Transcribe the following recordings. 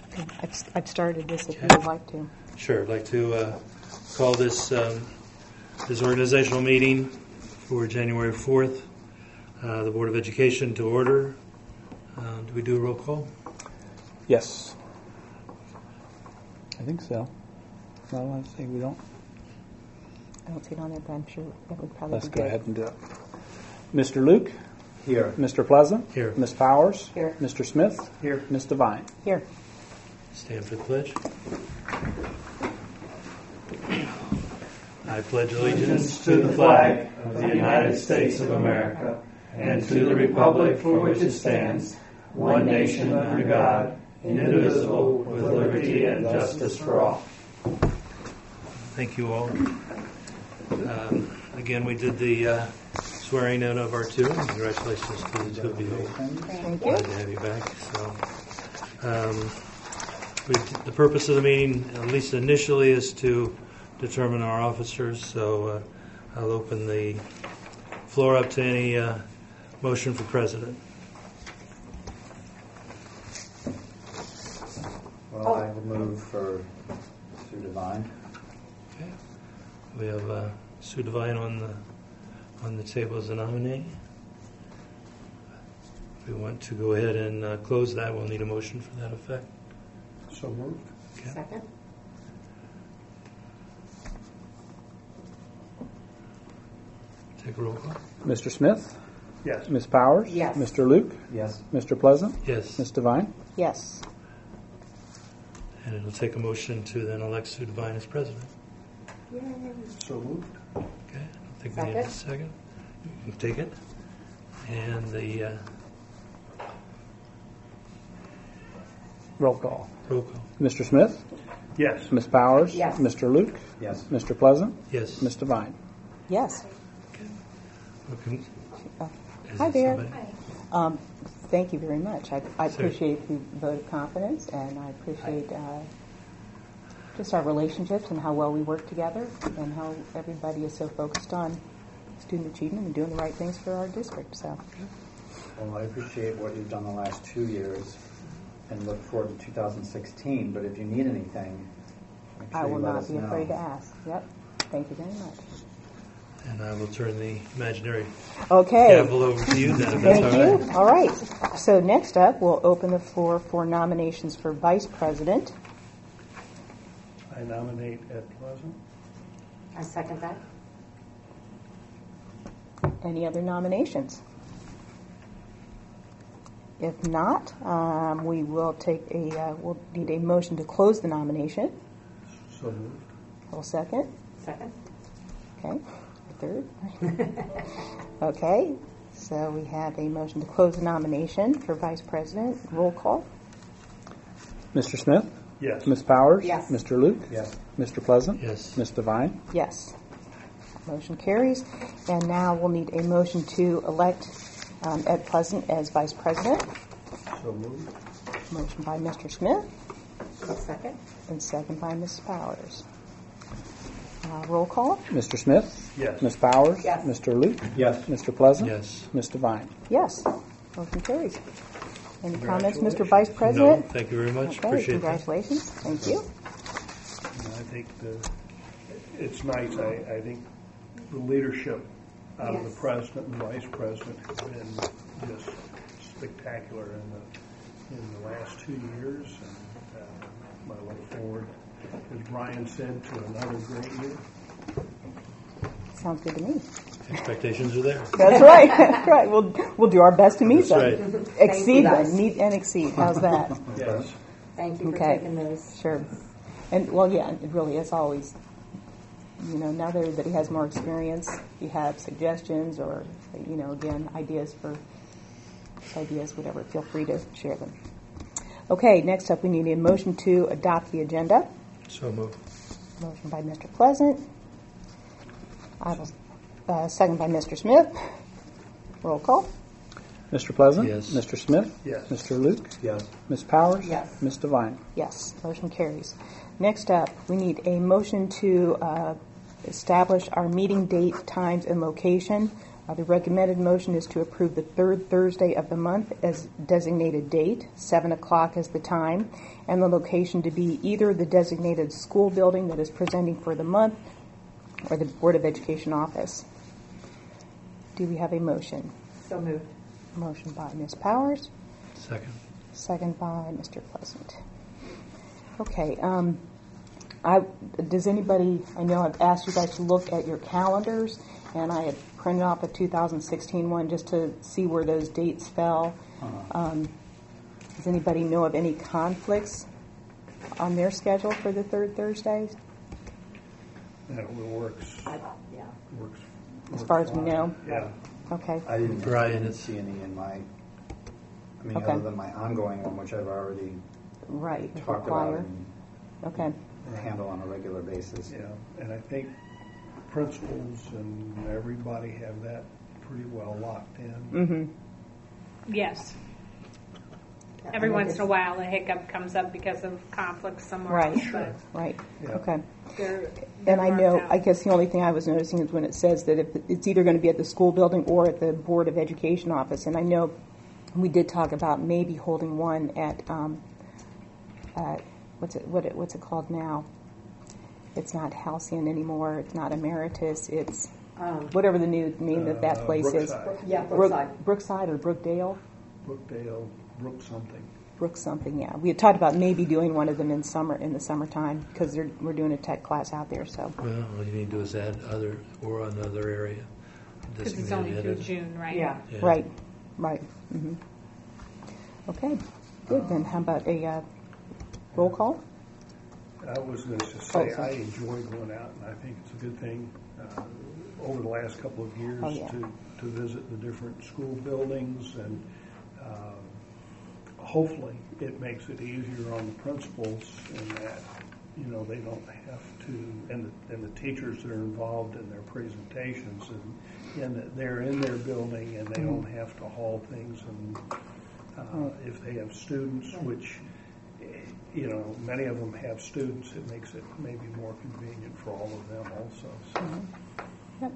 I've started this if you would like to. Sure. I'd like to call this organizational meeting for January 4th, the Board of Education to order. Do we do a roll call? Yes. I think so. No, I think we don't. I don't see it on there, but I'm sure that would probably Let's be go good. ahead and do it. Mr. Luke? Here. Mr. Pleasant? Here. Ms. Powers? Here. Mr. Smith? Here. Ms. Devine? Here. Stand for the pledge. I pledge allegiance to the flag of the United States of America and to the republic for which it stands, one nation under God, indivisible, with liberty and justice for all. Thank you all. Again, we did the swearing in of our two. Congratulations to the two of you. Thank you. Glad to have you back. So, the purpose of the meeting, at least initially, is to determine our officers. So I'll open the floor up to any motion for president. Well, I would move for Sue Devine. Okay. We have Sue Devine on the table as a nominee. If we want to go ahead and close that, we'll need a motion for that effect. So moved. Okay. Second. Take a roll call. Mr. Smith? Yes. Ms. Powers? Yes. Mr. Luke? Yes. Mr. Pleasant? Yes. Ms. Devine? Yes. And it'll take a motion to then elect Sue Devine as president. So moved. Okay. I don't think we need a second. You can take it. And the Roll call. roll call. Mr. Smith? Yes. Ms. Powers? Yes. Mr. Luke? Yes. Mr. Pleasant? Yes. Ms. Devine? Yes. Okay. Is Hi it there. somebody? Thank you very much. I Sure. appreciate the vote of confidence, and I appreciate just our relationships and how well we work together, and how everybody is so focused on student achievement and doing the right things for our district. So, Well, I appreciate what you've done the last 2 years and look forward to 2016. But if you need anything, make sure I will you let not us be know. afraid to ask. Yep. Thank you very much. And I will turn the imaginary Okay. gavel over to you then, if that's Thank all right. you. All right. So next up, we'll open the floor for nominations for vice president. I nominate Ed Pleasant. I second that. Any other nominations? If not, we will we'll need a motion to close the nomination. So moved. I'll second. Second. Okay. A third. Okay. So we have a motion to close the nomination for vice president. Roll call. Mr. Smith? Yes. Ms. Powers? Yes. Mr. Luke? Yes. Mr. Pleasant? Yes. Ms. Devine? Yes. Motion carries. And now we'll need a motion to elect Ed Pleasant as vice president. So moved. Motion by Mr. Smith Second. and second by Ms. Powers. Roll call. Mr. Smith? Yes. Ms. Powers? Yes. Mr. Luke? Yes. Mr. Pleasant? Yes. Ms. Devine? Yes. Motion carries. Any comments, Mr. Congratulations. Vice No, President? thank you very much. Okay, Appreciate that. congratulations. Thank you. I think it's nice. I think the leadership out of the president and vice president has been just spectacular in the last 2 years. And I look forward, as Brian said, to another great year. Sounds good to me. Expectations are there. That's right. That's right. We'll do our best to meet That's them. right. Exceed Thank you, them. Meet and exceed. How's that? Yes. Thank you for Okay. taking those. Sure. And, well, yeah, it really is always, now that everybody has more experience, if you have suggestions or, again, ideas, whatever, feel free to share them. Okay, next up we need a motion to adopt the agenda. So moved. Motion by Mr. Pleasant. I will second by Mr. Smith. Roll call. Mr. Pleasant? Yes. Mr. Smith? Yes. Mr. Luke? Yes. Ms. Powers? Yes. Ms. Devine? Yes, motion carries. Next up, we need a motion to establish our meeting date, times, and location The recommended motion is to approve the third Thursday of the month as designated date, 7 o'clock as the time, and the location to be either the designated school building that is presenting for the month or the Board of Education office. Do we have a motion? So moved. Motion by Ms. Powers, Second. second by Mr. Pleasant. Okay. Does anybody, I know I've asked you guys to look at your calendars, and I had printed off a 2016 one just to see where those dates fell. Does anybody know of any conflicts on their schedule for the third Thursdays? That works. Yeah. Works. As far as we know? Yeah. Okay. I didn't Brian, see any in my, Okay. other than my ongoing one, which I've already Right. talked about Require. and Okay. handle on a regular basis. Yeah, and I think principals and everybody have that pretty well locked in. Mm-hmm. Yes. Every once in a while, a hiccup comes up because of conflicts somewhere Right. else, but Right. Yeah. Okay. they're And I know, marked out. I guess the only thing I was noticing is when it says that if it's either going to be at the school building or at the Board of Education office. And I know we did talk about maybe holding one at what's it called now? It's not Halcyon anymore. It's not Emeritus. It's whatever the new name that place is. Brookside. Yeah, Brookside. Brookside or Brookdale? Brookdale, Brook something. Brook something, yeah. We had talked about maybe doing one of them in the summertime because we're doing a tech class out there. So Well, all you need to do is add other or another area. Because it's only through June, right? Yeah. Yeah. right. Mm-hmm. Okay, good. Then how about a roll call? I was going to say, Oh, sorry. I enjoy going out, and I think it's a good thing over the last couple of years Oh, yeah. to visit the different school buildings, and hopefully it makes it easier on the principals in that, they don't have to, and the teachers that are involved in their presentations, and that they're in their building and they don't have to haul things, and if they have students, which many of them have students, it makes it maybe more convenient for all of them also. So. Yep.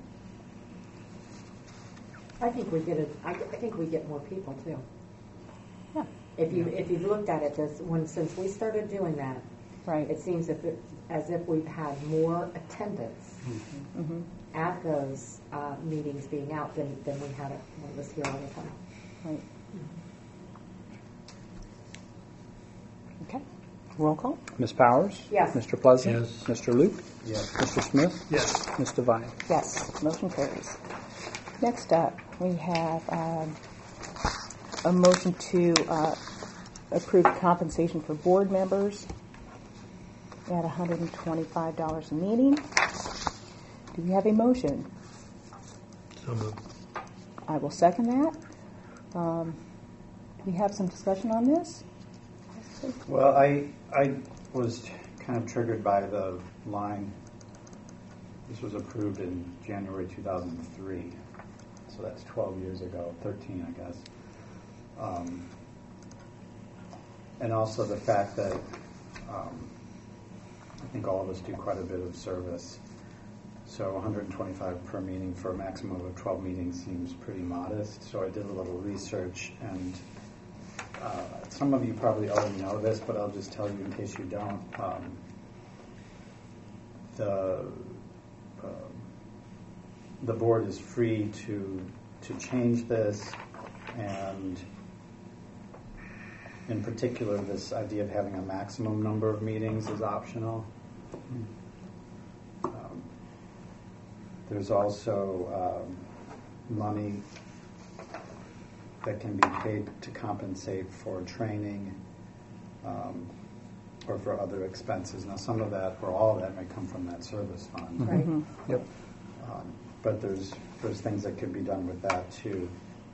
I think we get more people too. Yeah. If you've looked at it, since we started doing that, Right. it seems as if we've had more attendance Mm-hmm. at those meetings being out than we had when it was here all the time. Right. Okay. Roll call. Ms. Powers? Yes. Mr. Pleasant? Yes. Mr. Luke? Yes. Mr. Smith? Yes. Ms. Devine? Yes. Motion carries. Next up, we have a motion to approve compensation for board members at $125 a meeting. Do we have a motion? So moved. I will second that. Do we have some discussion on this? Well, I was kind of triggered by the line. This was approved in January 2003, so that's 12 years ago, 13, I guess. And also the fact that I think all of us do quite a bit of service. So 125 per meeting for a maximum of 12 meetings seems pretty modest. So I did a little research, and some of you probably already know this, but I'll just tell you in case you don't. The board is free to change this, and in particular, this idea of having a maximum number of meetings is optional. There's also money that can be paid to compensate for training or for other expenses. Now, some of that or all of that may come from that service fund. Right. Yep. But there's things that could be done with that too.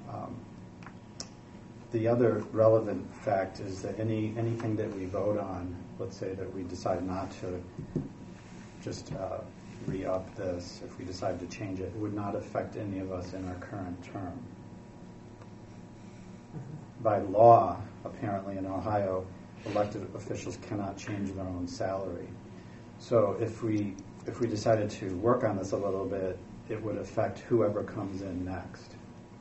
The other relevant fact is that anything that we vote on, let's say that we decide not to just re-up this, if we decide to change it, it would not affect any of us in our current term. By law, apparently in Ohio, elected officials cannot change their own salary. So if we decided to work on this a little bit it would affect whoever comes in next.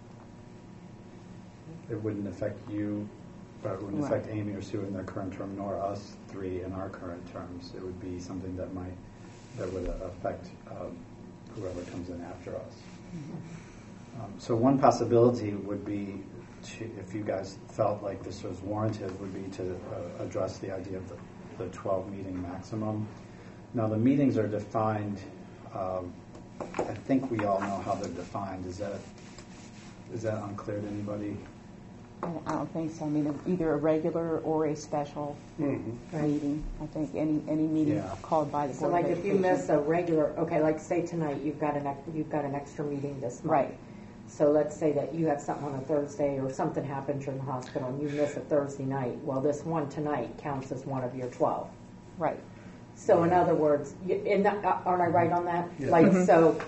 It wouldn't affect you, or it wouldn't affect Amy or Sue in their current term, nor us three in our current terms. It would be something that would affect whoever comes in after us. So one possibility would be, if you guys felt like this was warranted, would be to address the idea of the 12 meeting maximum. Now the meetings are defined, I think we all know how they're defined. Is that unclear to anybody? I don't think so. I mean, either a regular or a special meeting. I think any meeting called by the So Board like of if you Education. miss a regular, okay, like say tonight, you've got an extra meeting this month. Right. So let's say that you have something on a Thursday or something happens in the hospital and you miss a Thursday night. Well, this one tonight counts as one of your 12. Right. So in other words, aren't I right on that? Yeah. Like, so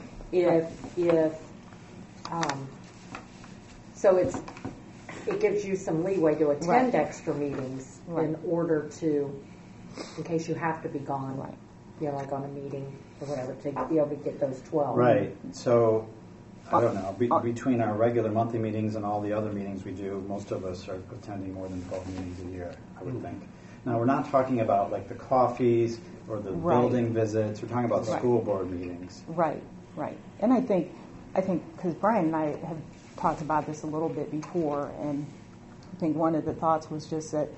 so it gives you some leeway to attend extra meetings in order to, in case you have to be gone, like on a meeting or whatever, to be able to get those 12. Right. So, I don't know. Between our regular monthly meetings and all the other meetings we do, most of us are attending more than 12 meetings a year, I would think. Now, we're not talking about like the coffees or the building visits. We're talking about school board meetings. Right. And I think because Brian and I have talked about this a little bit before, and I think one of the thoughts was just that,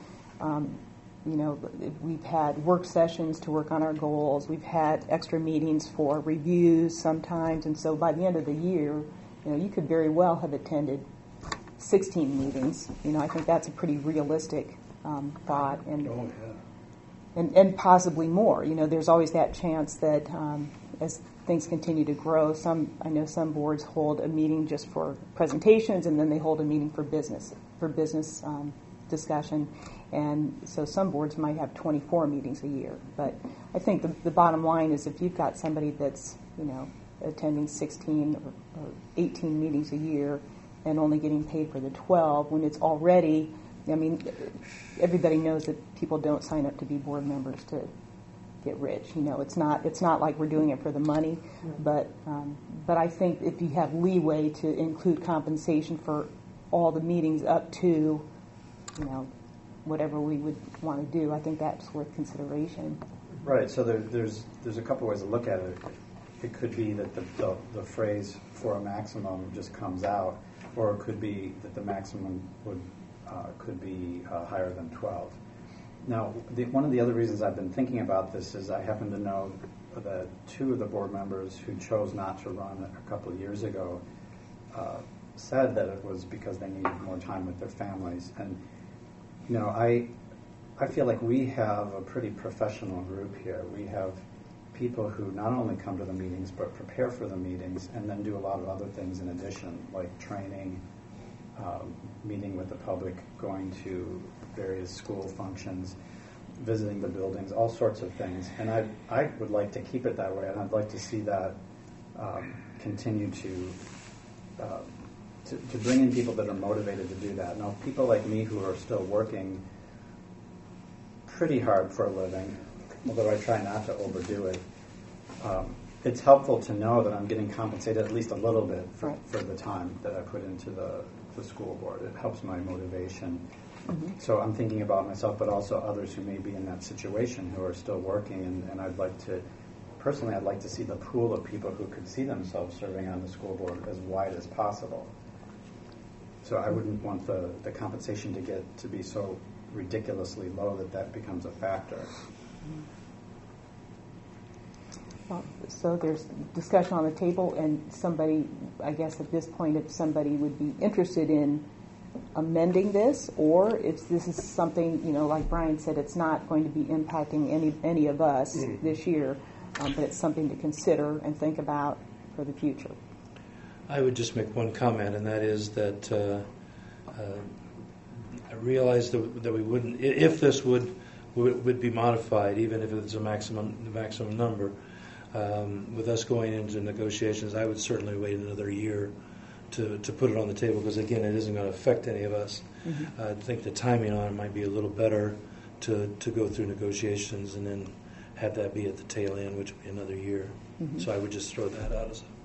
we've had work sessions to work on our goals. We've had extra meetings for reviews sometimes, and so by the end of the year, you could very well have attended 16 meetings. I think that's a pretty realistic thought, and possibly more. There's always that chance that as things continue to grow, I know some boards hold a meeting just for presentations, and then they hold a meeting for business discussion. And so some boards might have 24 meetings a year. But I think the bottom line is if you've got somebody that's, attending 16 or 18 meetings a year and only getting paid for the 12, when it's already, everybody knows that people don't sign up to be board members to get rich. It's not like we're doing it for the money, but I think if you have leeway to include compensation for all the meetings up to, whatever we would want to do, I think that's worth consideration. Right. So there's a couple ways to look at it. It could be that the phrase "for a maximum" just comes out, or it could be that the maximum could be higher than 12. Now, one of the other reasons I've been thinking about this is I happen to know that two of the board members who chose not to run a couple of years ago said that it was because they needed more time with their families. And, I feel like we have a pretty professional group here. We have people who not only come to the meetings but prepare for the meetings and then do a lot of other things in addition, like training, meeting with the public, going to various school functions, visiting the buildings, all sorts of things. And I would like to keep it that way, and I'd like to see that continue to bring in people that are motivated to do that. Now, people like me who are still working pretty hard for a living, although I try not to overdo it, it's helpful to know that I'm getting compensated at least a little bit for the time that I put into the school board. It helps my motivation. Mm-hmm. So I'm thinking about myself, but also others who may be in that situation who are still working, and I'd like to see the pool of people who could see themselves serving on the school board as wide as possible. So I wouldn't want the compensation to be so ridiculously low that becomes a factor. Well, so there's discussion on the table, and somebody, I guess at this point, if somebody would be interested in amending this, or if this is something, like Brian said, it's not going to be impacting any of us this year, but it's something to consider and think about for the future. I would just make one comment, and that is that I realize that we wouldn't, if this would be modified, even if it's the maximum number, with us going into negotiations, I would certainly wait another year to put it on the table, because again, it isn't going to affect any of us. Mm-hmm. I think the timing on it might be a little better to go through negotiations and then have that be at the tail end, which would be another year. Mm-hmm. So I would just throw that out as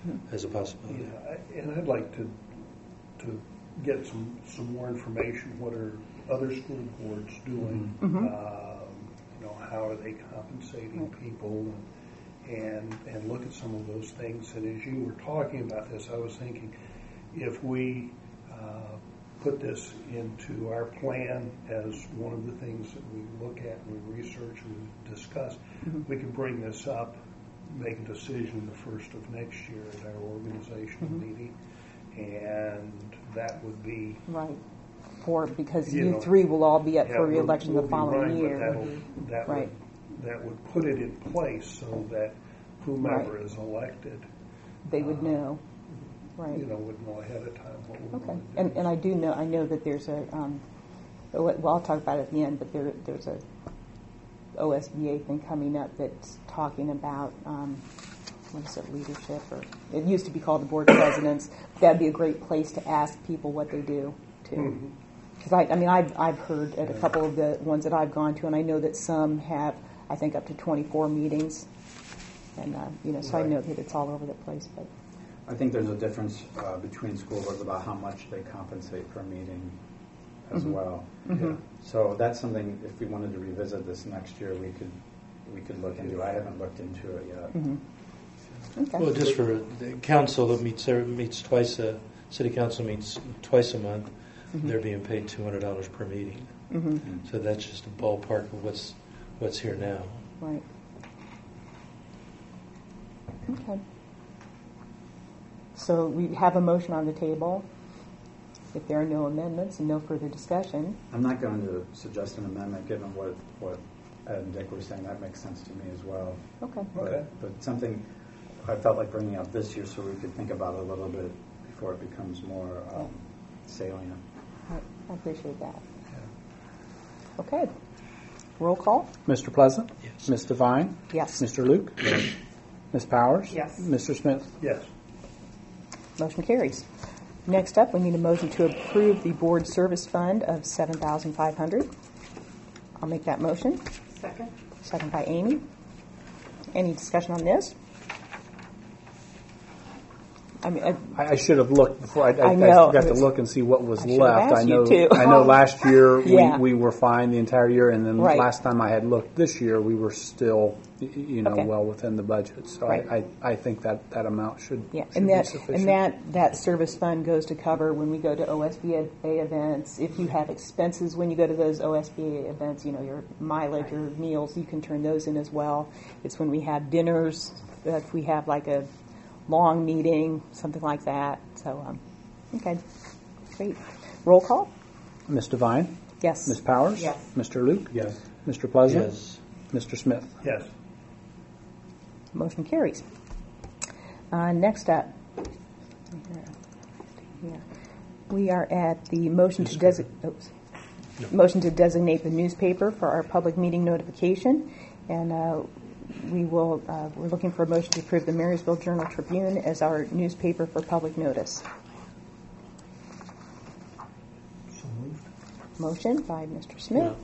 as a possibility. Yeah, and I'd like to get some more information. What are other school boards doing? How are they compensating people? And look at some of those things. And as you were talking about this, I was thinking, if we put this into our plan as one of the things that we look at and we research and we discuss, we can bring this up, make a decision the first of next year at our organizational meeting, and that would be right. Because you three will all be up for re-election we'll the following be year. That Right. that would put it in place so that whomever is elected, They would know. Right. would know ahead of time what we're Okay. going to do. And I know that there's a, well, I'll talk about it at the end, but there's a OSBA thing coming up that's talking about, what is it, leadership, or it used to be called the board of presidents. That'd be a great place to ask people what they do too. Because I've heard at a couple of the ones that I've gone to, and I know that some have, I think, up to 24 meetings, and so I know that it's all over the place. But I think there's a difference between school boards about how much they compensate per meeting as well. Yeah. So that's something, if we wanted to revisit this next year, we could look into. I haven't looked into it yet. okay. Well, just for the council that meets twice, city council meets twice a month, they're being paid $200 per meeting. So that's just a ballpark of what's here now. Right. Okay. So we have a motion on the table. If there are no amendments and no further discussion. I'm not going to suggest an amendment, given what Ed and Dick were saying. That makes sense to me as well. Okay. But something I felt like bringing up this year so we could think about it a little bit before it becomes more salient. I appreciate that. Okay. Roll call? Mr. Pleasant? Yes. Ms. Devine? Yes. Mr. Luke? Ms. Powers? Yes. Mr. Smith? Yes. Motion carries. Next up, we need a motion to approve the board service fund of $7,500. I'll make that motion. Second? Second by Amy. Any discussion on this? I should have looked before. I know. forgot to look and see what was I should have left. asked you to. I know last year Yeah. we were fine the entire year, and then Right. last time I had looked this year, we were still, Okay. well within the budget. So Right. I think that amount should Yeah, be and sufficient. that service fund goes to cover when we go to OSBA events. If you have expenses when you go to those OSBA events, your mileage or meals, you can turn those in as well. It's when we have dinners, if we have like a long meeting, something like that. So, okay, great. Roll call? Ms. Devine? Yes. Ms. Powers? Yes. Mr. Luke? Yes. Mr. Pleasant? Yes. Mr. Smith? Yes. Motion carries. Next up, we are at the motion to designate the newspaper for our public meeting notification, and we're looking for a motion to approve the Marysville Journal Tribune as our newspaper for public notice. So moved. Motion by Mr. Smith. No.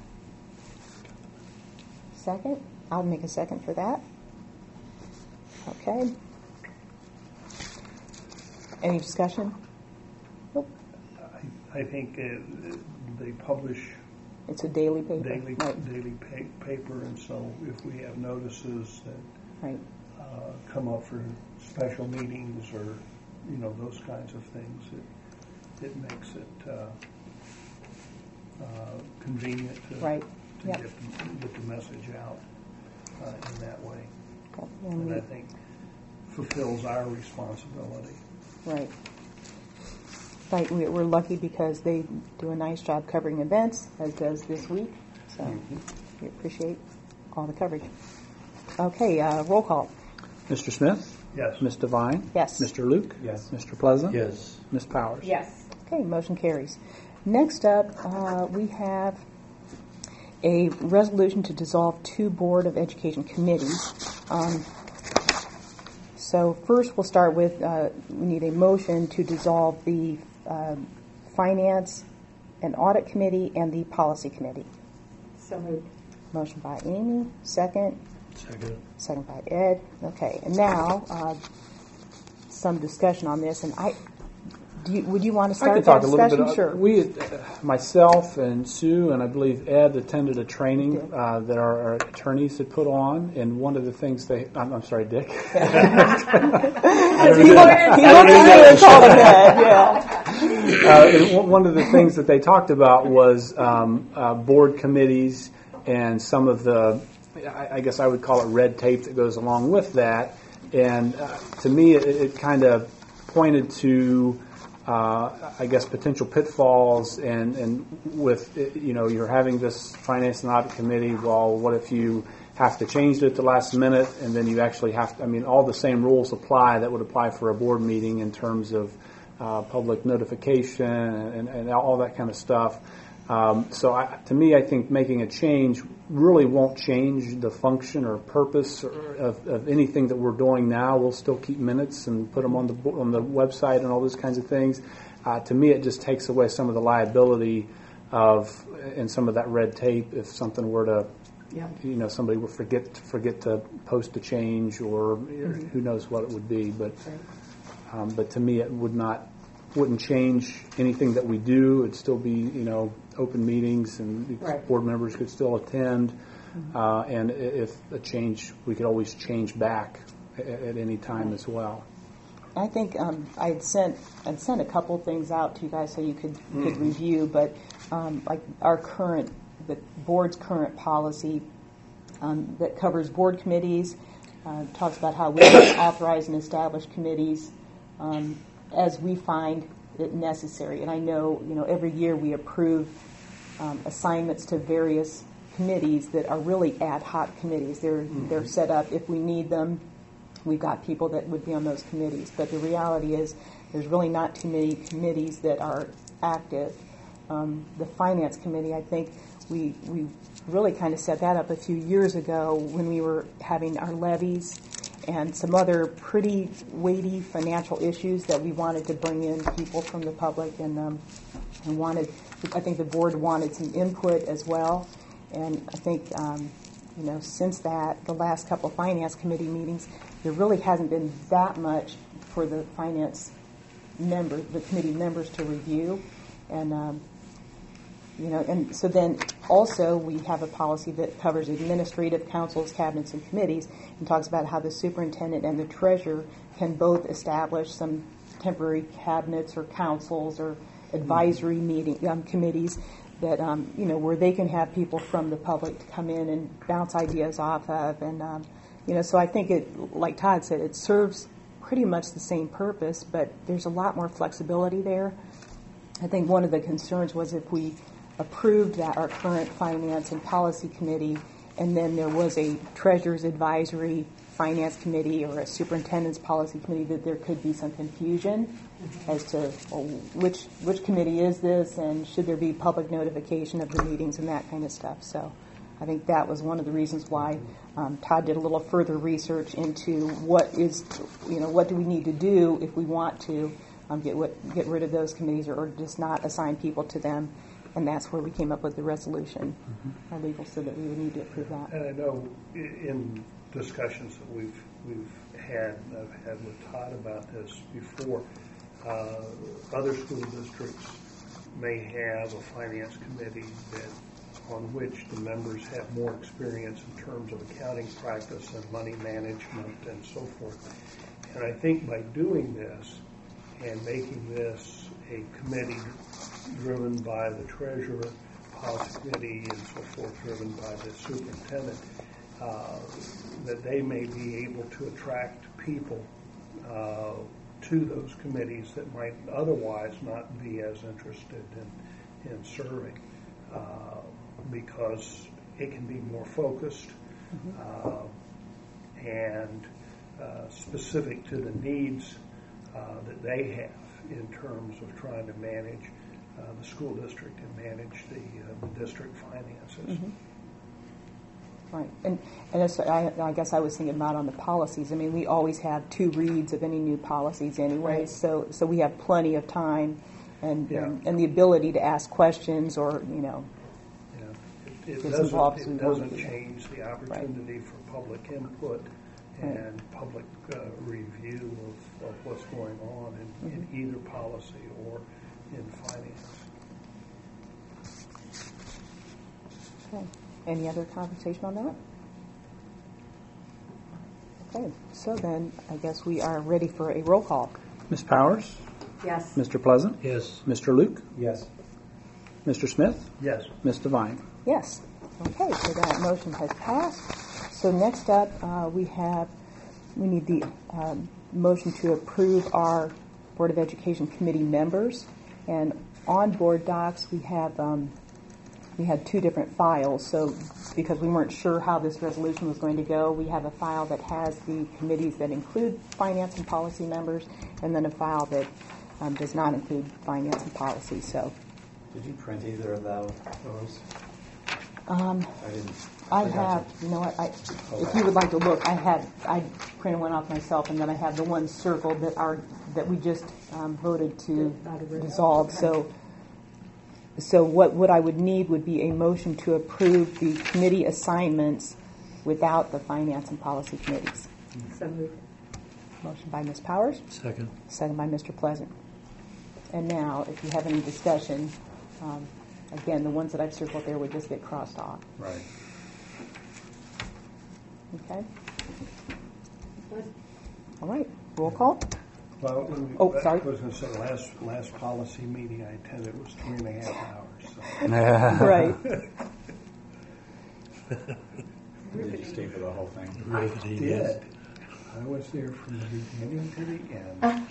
Second. I'll make a second for that. Okay. Any discussion? Nope. I think they publish It's a daily paper. daily Right. paper, and so if we have notices that Right. come up for special meetings or those kinds of things, it makes it convenient to Right. to Yep. get the message out in that way, Okay. and I think fulfills our responsibility. Right. Right. We're lucky because they do a nice job covering events, as does this week. So we appreciate all the coverage. Okay. Roll call. Mr. Smith? Yes. Ms. Devine? Yes. Mr. Luke? Yes. Mr. Pleasant? Yes. Ms. Powers? Yes. Okay. Motion carries. Next up, we have a resolution to dissolve 2 Board of Education committees. So first we'll start with, we need a motion to dissolve the Finance and Audit Committee and the Policy Committee. So moved. Motion by Amy, second. Second. Second by Ed. Okay, and now, some discussion on this, and would you want to I start could talk that a little discussion? bit. Sure. We, myself and Sue, and I believe Ed attended a training that our attorneys had put on, and one of the things I'm sorry, Dick. He looked at you and called him Ed, And one of the things that they talked about was board committees and some of the, I guess I would call it red tape that goes along with that. And to me, it kind of pointed to, I guess, potential pitfalls. And with, you're having this finance and audit committee. Well, what if you have to change it at the last minute, and then you actually have to, all the same rules apply that would apply for a board meeting in terms of public notification and all that kind of stuff. To me, I think making a change really won't change the function or purpose of anything that we're doing now. We'll still keep minutes and put them on the website and all those kinds of things. To me, it just takes away some of the liability and some of that red tape if something were to, somebody would forget to post a change or who knows what it would be. But to me, it wouldn't change anything that we do. It'd still be, open meetings, and board members could still attend. And if a change, we could always change back at any time as well. I think I'd sent a couple things out to you guys so you could review, but like the board's current policy that covers board committees, talks about how we authorize and establish committees as we find it necessary. And I know, every year we approve assignments to various committees that are really ad hoc committees. They're set up if we need them. We've got people that would be on those committees. But the reality is there's really not too many committees that are active. The Finance Committee, I think we really kind of set that up a few years ago when we were having our levies and some other pretty weighty financial issues that we wanted to bring in people from the public and I think the board wanted some input as well. And I think, since that, the last couple of Finance Committee meetings, there really hasn't been that much for the committee members to review. And, and so then also we have a policy that covers administrative councils, cabinets, and committees and talks about how the superintendent and the treasurer can both establish some temporary cabinets or councils or advisory committees that, where they can have people from the public to come in and bounce ideas off of. And, so I think like Todd said, it serves pretty much the same purpose, but there's a lot more flexibility there. I think one of the concerns was if we approved that our current finance and policy committee, and then there was a treasurer's advisory finance committee or a superintendent's policy committee, that there could be some confusion as to which committee is this, and should there be public notification of the meetings and that kind of stuff. So I think that was one of the reasons why Todd did a little further research into what do we need to do if we want to get rid of those committees or just not assign people to them. And that's where we came up with the resolution. Our legal said that we would need to approve that. And I know in discussions that we've had, I've had with Todd about this before, other school districts may have a finance committee on which the members have more experience in terms of accounting practice and money management and so forth. And I think by doing this and making this a committee driven by the treasurer, policy committee, and so forth, driven by the superintendent, that they may be able to attract people to those committees that might otherwise not be as interested in serving, because it can be more focused and specific to the needs that they have in terms of trying to manage the school district and manage the district finances. Right, and that's, I guess I was thinking about on the policies. I mean, we always have 2 reads of any new policies anyway, right. So we have plenty of time and the ability to ask questions or It doesn't change the opportunity for public input and public review of what's going on in either policy or in finance. Okay. Any other conversation on that? Okay, so then I guess we are ready for a roll call. Ms. Powers? Yes. Mr. Pleasant? Yes. Mr. Luke? Yes. Mr. Smith? Yes. Ms. Devine? Yes. Okay, so that motion has passed. So next up, we need the motion to approve our Board of Education committee members. And on board docs, we had two different files. So because we weren't sure how this resolution was going to go, we have a file that has the committees that include finance and policy members, and then a file that does not include finance and policy. So Did you print either of those? I have, you know what, if you would like to look, I printed one off myself, and then I have the ones circled that we just voted to dissolve. So what I would need would be a motion to approve the committee assignments without the finance and policy committees. So moved. Motion by Ms. Powers, Second. second by Mr. Pleasant. And now, if you have any discussion, again, the ones that I've circled there would just get crossed off. Right. Okay? All right, roll call? Well, sorry. I was going to say, last policy meeting I attended was 3.5 hours. So. Right. Did you stay for the whole thing? Riveting, Did. yes. I was there from the beginning to the end.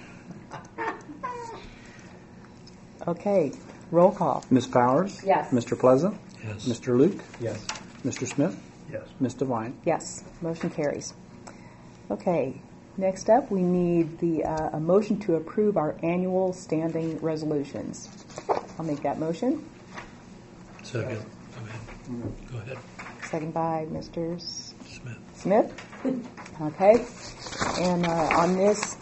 Okay, roll call. Ms. Powers? Yes. Mr. Pleasant? Yes. Mr. Luke? Yes. Mr. Smith? Yes. Ms. Devine? Yes, motion carries. Okay, next up, we need a motion to approve our annual standing resolutions. I'll make that motion. Second. Go ahead. Second by Mr. Smith. Smith. Okay, and on this,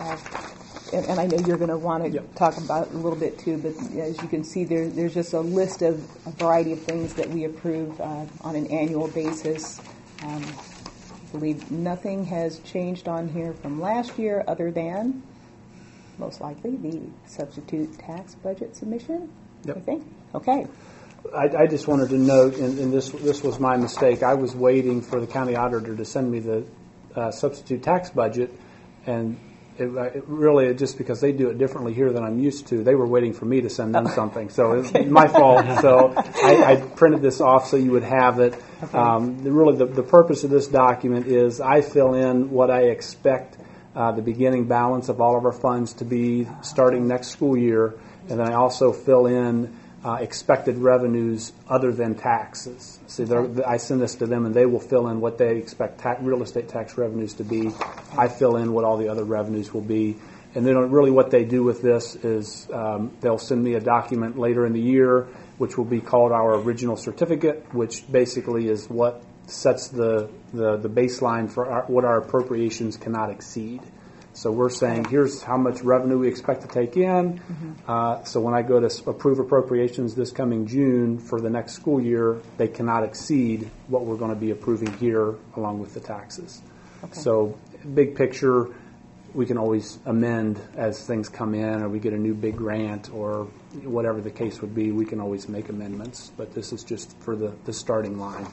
and I know you're going to want to talk about it a little bit too, but as you can see, there's just a list of a variety of things that we approve on an annual basis. I believe nothing has changed on here from last year other than, most likely, the substitute tax budget submission, Yep. I think. Okay. I just wanted to note, and this was my mistake, I was waiting for the county auditor to send me the substitute tax budget, and it really, just because they do it differently here than I'm used to, they were waiting for me to send them something. So it's my fault. So I printed this off so you would have it. Okay. Really, the purpose of this document is I fill in what I expect the beginning balance of all of our funds to be starting next school year, and then I also fill in expected revenues other than taxes. See, I send this to them, and they will fill in what they expect real estate tax revenues to be. I fill in what all the other revenues will be. And then really what they do with this is they'll send me a document later in the year, which will be called our original certificate, which basically is what sets the baseline for what our appropriations cannot exceed. So we're saying, here's how much revenue we expect to take in. Mm-hmm. So when I go to approve appropriations this coming June for the next school year, they cannot exceed what we're going to be approving here along with the taxes. Okay. So big picture, we can always amend as things come in, or we get a new big grant, or whatever the case would be, we can always make amendments. But this is just for the starting line.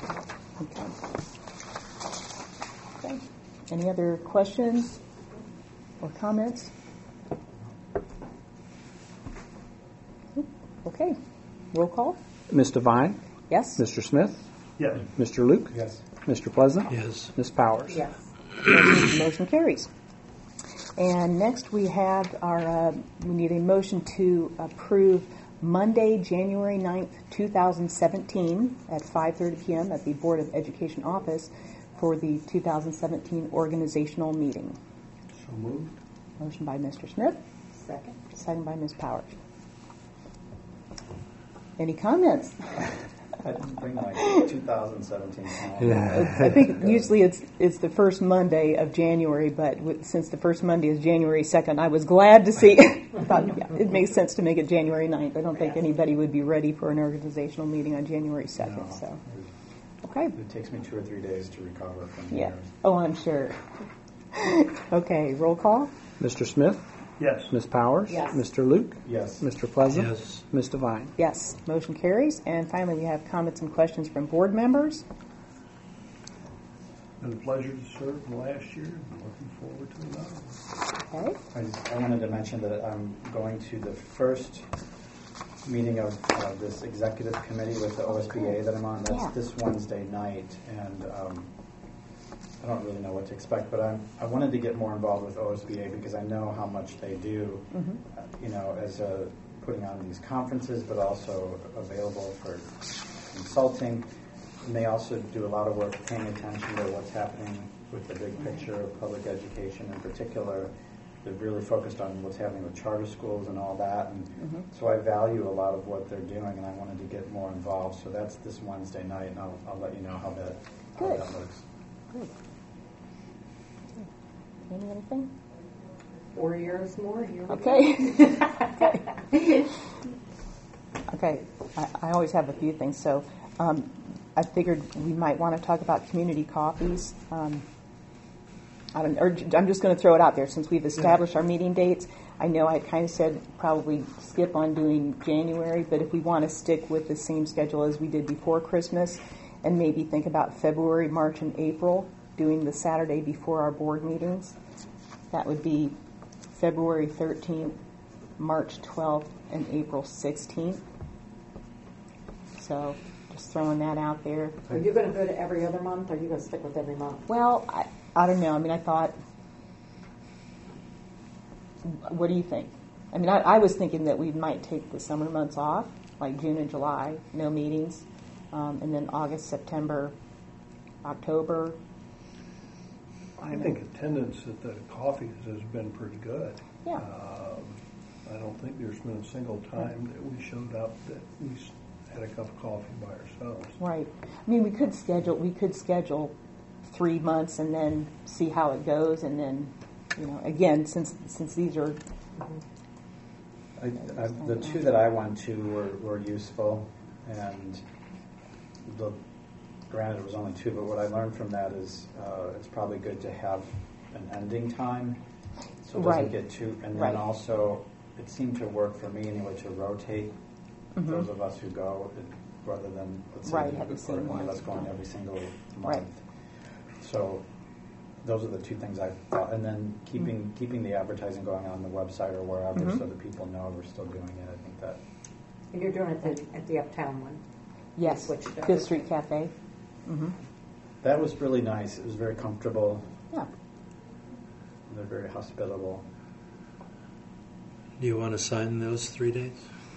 Okay. Any other questions or comments? Okay. Roll call. Ms. Devine? Yes. Mr. Smith? Yes. Mr. Luke? Yes. Mr. Pleasant? Yes. Ms. Powers? Yes. Motion carries. And next we have we need a motion to approve Monday, January 9th, 2017 at 5:30 p.m. at the Board of Education office for the 2017 organizational meeting. So moved. Motion by Mr. Smith. Second. Second by Ms. Powers. Any comments? I didn't bring my 2017 calendar. Yeah. I think usually it's the first Monday of January, but since the first Monday is January 2nd, I was glad to see. I thought it makes sense to make it January 9th. I don't think anybody would be ready for an organizational meeting on January 2nd. No. So, Okay. It takes me 2 or 3 days to recover from Yeah. yours. Oh, I'm sure. Okay, roll call. Mr. Smith, Yes. Ms. Powers, Yes. Mr. Luke, Yes. Mr. Pleasant, Yes. Ms. Devine. Yes, motion carries. And finally, we have comments and questions from board members. Been a pleasure to serve the last year. I'm looking forward to another. Okay. I wanted to mention that I'm going to the first meeting of this executive committee with the OSBA that I'm on. That's Yeah. this Wednesday night, and I don't really know what to expect, but I wanted to get more involved with OSBA because I know how much they do, as putting on these conferences, but also available for consulting. And they also do a lot of work paying attention to what's happening with the big picture of public education in particular. They're really focused on what's happening with charter schools and all that. And so I value a lot of what they're doing, and I wanted to get more involved. So that's this Wednesday night, and I'll let you know how that looks. Good. Anything? 4 years more. Here we Okay. Okay. I always have a few things. So I figured we might want to talk about community coffees. I'm just going to throw it out there since we've established our meeting dates. I know I kind of said probably skip on doing January, but if we want to stick with the same schedule as we did before Christmas and maybe think about February, March, and April, doing the Saturday before our board meetings, that would be February 13th, March 12th, and April 16th. So just throwing that out there. Are you going to go to every other month, or are you going to stick with every month? Well, I don't know. I mean, I thought, what do you think? I mean, I was thinking that we might take the summer months off, like June and July, no meetings, and then August, September, October. I think attendance at the coffees has been pretty good. Yeah. I don't think there's been a single time that we showed up that we had a cup of coffee by ourselves. Right. I mean, we could schedule 3 months and then see how it goes, and then, again, since these are. The two that I went to were useful, and granted it was only 2, but what I learned from that is it's probably good to have an ending time, so it doesn't get too. And then also, it seemed to work for me anyway to rotate those of us who go, rather than let's say have the same one one. of us going every single month. Right. So those are the 2 things I thought, and then keeping the advertising going on the website or wherever, so that people know we're still doing it. I think that. And you're doing it at the Uptown one? Yes, Switched up. Fifth Street Cafe. That was really nice. It was very comfortable. Yeah. They're very hospitable. Do you want to sign those 3 days?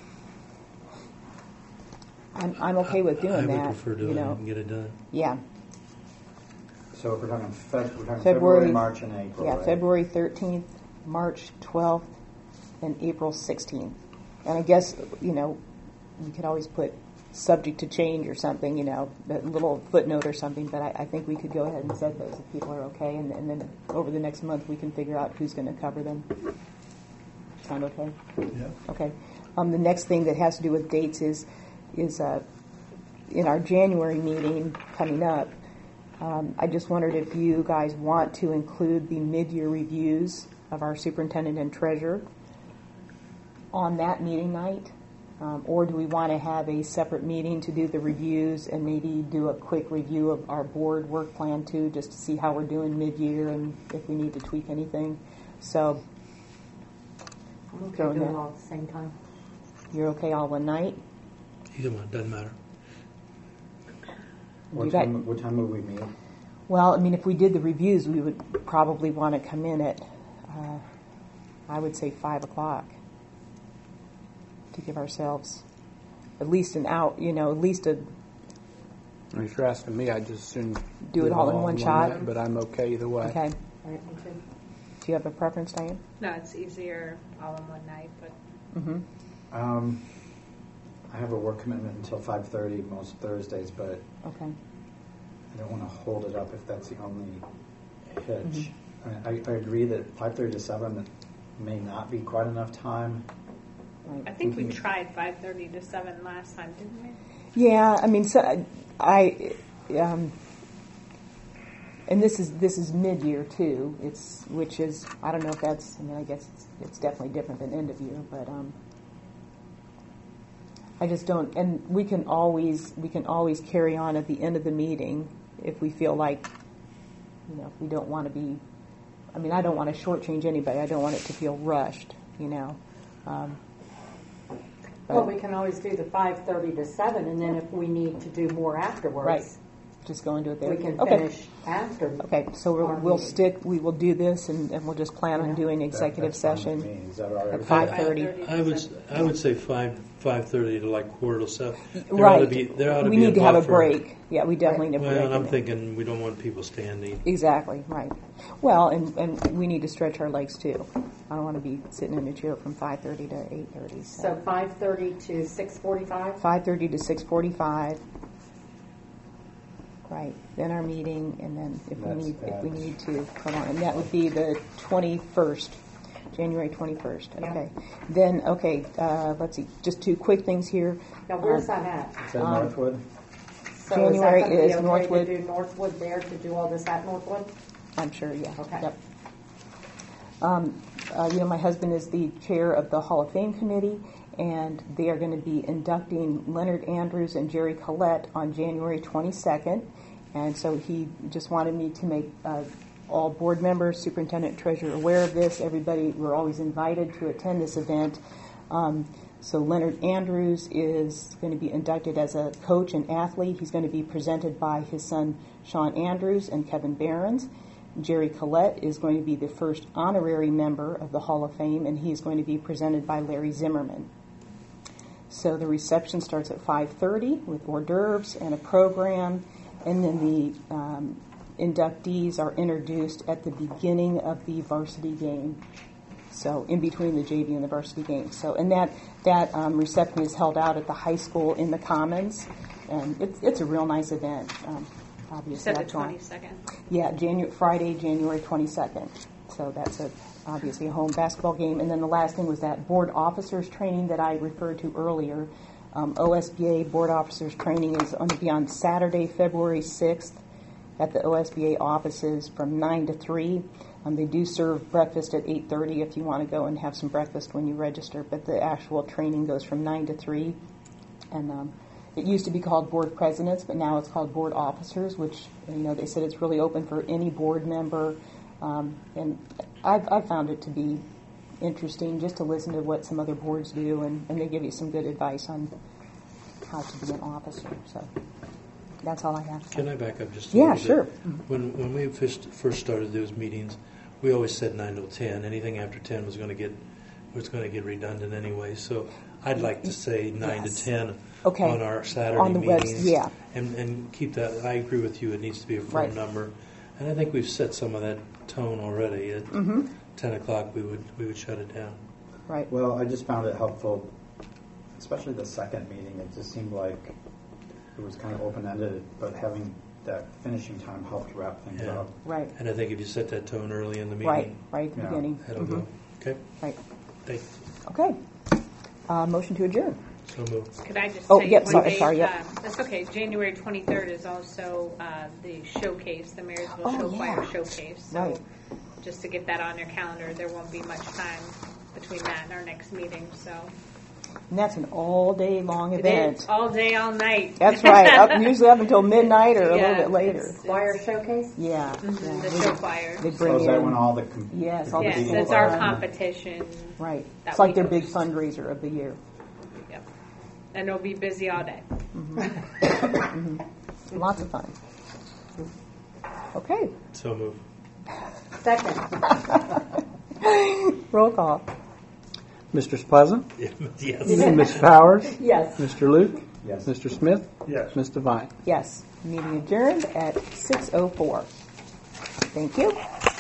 I'm okay with doing that. I would prefer to get it done. Yeah. So if we're talking, February, February, March, and April. Yeah, right? February 13th, March 12th, and April 16th. And I guess, we could always put subject to change or something, a little footnote or something, but I think we could go ahead and set those if people are okay, and then over the next month we can figure out who's going to cover them. Sound okay? Yeah. Okay. The next thing that has to do with dates is in our January meeting coming up, I just wondered if you guys want to include the mid-year reviews of our superintendent and treasurer on that meeting night, or do we want to have a separate meeting to do the reviews and maybe do a quick review of our board work plan too, just to see how we're doing mid-year and if we need to tweak anything. So I'm okay Go doing ahead. it all at the same time. you're okay all one night? Either one, doesn't matter. What got- time would we meet? Well, I mean, if we did the reviews, we would probably want to come in at, I would say 5 o'clock to give ourselves at least an hour, at least a. If you're asking me, I'd just as soon Do it all in one shot? night, but I'm okay either way. Okay. All right, me too. Do you have a preference, Diane? No, it's easier all in one night, but Mm-hmm. I have a work commitment until 5:30 most Thursdays, but Okay. I don't want to hold it up if that's the only hitch. Mm-hmm. I agree that 5:30 to 7 may not be quite enough time. Right. I think we tried 5:30 to 7 last time, didn't we? Yeah, I mean, so and this is mid-year too. Which is, I don't know if that's. I mean, I guess it's definitely different than end of year, but I just don't. And we can always carry on at the end of the meeting if we feel like, if we don't want to be. I mean, I don't want to shortchange anybody. I don't want it to feel rushed. Well, we can always do the 5:30 to 7, and then if we need to do more afterwards, Right. Just go into it there. we can Okay. finish after. Okay, so our we'll meeting. stick. We will do this, and we'll just plan on doing executive That's fine with session me. Is that all right at with 5:30. I would say 5:30 to like 6:45. Right. There ought to We be need to have a buffer. break. Yeah, we definitely need a break. Well, and I'm in there. thinking we don't want people standing. Exactly, right. Well, and we need to stretch our legs too. I don't want to be sitting in a chair from 5:30 to 8:30. So 5:30 to 6:45. 5:30 to 6:45. Right. Then our meeting, and then if we need to come on, and that would be the 21st, January 21st. Yeah. Okay. Then let's see. Just two quick things here. Now, where's that at? Is that Northwood? So January is that gonna be is okay Northwood. To do Northwood there to do all this at Northwood? I'm sure. Yeah. Okay. Yep. My husband is the chair of the Hall of Fame committee, and they are going to be inducting Leonard Andrews and Jerry Collette on January 22nd. And so he just wanted me to make all board members, superintendent, treasurer aware of this. Everybody, we're always invited to attend this event. So Leonard Andrews is going to be inducted as a coach and athlete. He's going to be presented by his son Sean Andrews and Kevin Behrens. Jerry Collette is going to be the first honorary member of the Hall of Fame, and he's going to be presented by Larry Zimmerman. So the reception starts at 5:30 with hors d'oeuvres and a program, and then the inductees are introduced at the beginning of the varsity game. So in between the JV and the varsity game. So and that reception is held out at the high school in the Commons, and it's a real nice event. Obviously, Said the that's why- 22nd. Yeah, Friday, January 22nd. So that's obviously a home basketball game. And then the last thing was that board officers training that I referred to earlier. OSBA board officers training is going to be on Saturday, February 6th at the OSBA offices from 9 to 3. They do serve breakfast at 8:30 if you want to go and have some breakfast when you register, but the actual training goes from 9 to 3. And it used to be called board presidents, but now it's called board officers, which, they said it's really open for any board member. And I've found it to be interesting just to listen to what some other boards do, and they give you some good advice on how to be an officer. So that's all I have. Can I back up just a Yeah, little bit? sure. When we first started those meetings, we always said 9 till 10. Anything after 10 was going to get redundant anyway. So I'd like to say 9 Yes. to 10 Okay. on our Saturday On the meetings. yeah. And keep that. I agree with you. It needs to be a firm Right. number. And I think we've set some of that tone already. At 10 o'clock, we would shut it down. Right. Well, I just found it helpful, especially the second meeting. It just seemed like it was kind of open-ended, but having that finishing time helped wrap things Yeah. up. Right. And I think if you set that tone early in the meeting, Right at the Yeah. beginning. that'll go. Okay? Right. Thanks. Okay. Motion to adjourn. So moved. Could I just Oh, tell you yep, one sorry, date? sorry, yep. That's okay. January 23rd is also the showcase, the Marysville Oh, Show yeah. Choir showcase. So Right. just to get that on your calendar, there won't be much time between that and our next meeting. So And that's an all-day long it event. is all day, all night. That's right. Usually up until midnight or a little bit later. it's- Choir showcase? Yeah. The yeah. show choir. They So bring is that in. when all the Yes, all the Yes, people it's our are- competition. Right. that It's like we their big host. fundraiser of the year. Yep. And it'll be busy all day. Lots of fun. Okay. So moved. Second. Roll call. Mr. Pleasant, Yes. Ms. Powers, Yes. Mr. Luke, Yes. Mr. Smith, Yes. Ms. Devine. Yes. Meeting adjourned at 6:04. Thank you.